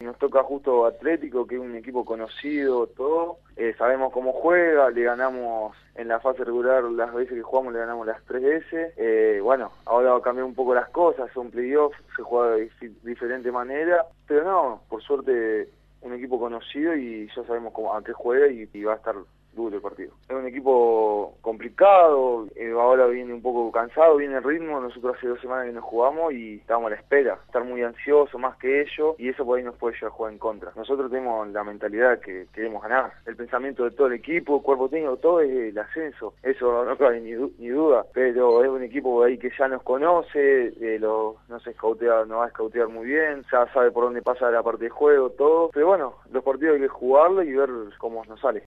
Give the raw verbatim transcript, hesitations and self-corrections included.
nos toca justo Atlético, que es un equipo conocido, todo. Eh, sabemos cómo juega, le ganamos en la fase regular las veces que jugamos, le ganamos las tres veces. Eh, bueno, ahora va a cambiar un poco las cosas, son playoffs, se juega de dif diferente manera, pero no, por suerte un equipo conocido y ya sabemos cómo, a qué juega y, y va a estar duro el partido. Es un equipo complicado, eh, ahora viene un poco cansado, viene el ritmo, nosotros hace dos semanas que no jugamos y estamos a la espera, estar muy ansiosos más que ellos y eso por ahí nos puede llevar a jugar en contra. Nosotros tenemos la mentalidad que queremos ganar, el pensamiento de todo el equipo, el cuerpo técnico, todo es el ascenso, eso no cabe ni, du ni duda, pero es un equipo ahí que ya nos conoce, eh, lo, no se escautea, nos va a escautear muy bien, ya sabe por dónde pasa la parte de juego, todo, pero bueno, los partidos hay que jugarlo y ver cómo nos sale.